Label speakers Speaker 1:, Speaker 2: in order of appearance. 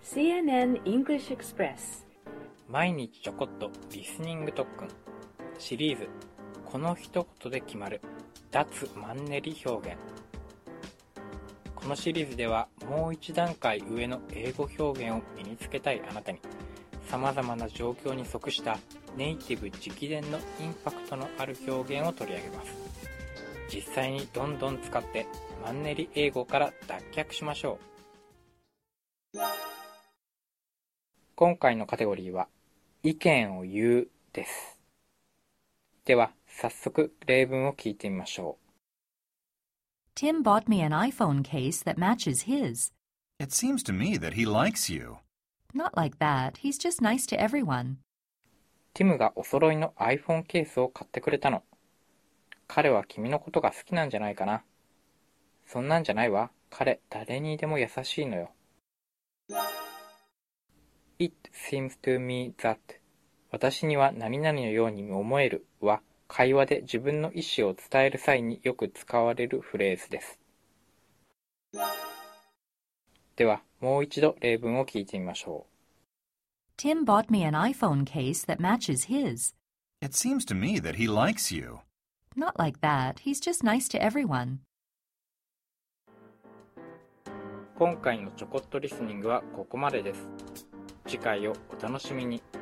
Speaker 1: CNN English Express
Speaker 2: 毎日ちょこっとリスニング特訓シリーズこの一言で決まる脱マンネリ表現。このシリーズではもう一段階上の英語表現を身につけたいあなたに様々な状況に即したネイティブ直伝のインパクトのある表現を取り上げます。実際にどんどん使ってマンネリ英語から脱却しましょう。今回のカテゴリーは意見を言うです。では早速例文を聞いてみましょう。
Speaker 3: Tim bought me an iPhone case that matches his.
Speaker 4: It seems to me that he likes you.
Speaker 3: Not like that. He's just nice to everyone.
Speaker 2: ティムがお揃いの iPhone ケースを買ってくれたの。彼は君のことが好きなんじゃないかな。そんなんじゃないわ。彼、誰にでも優しいのよ。It seems to me that 私には何々のように思えるは会話で自分の意思を伝える際によく使われるフレーズです。ではもう一度例文を聞いてみましょう。
Speaker 3: Tim bought me an iPhone case that matches his.
Speaker 4: It seems to me that he likes you.
Speaker 3: Not like that. He's just nice to everyone.
Speaker 2: 今回のちょこっとリスニングはここまでです。次回をお楽しみに。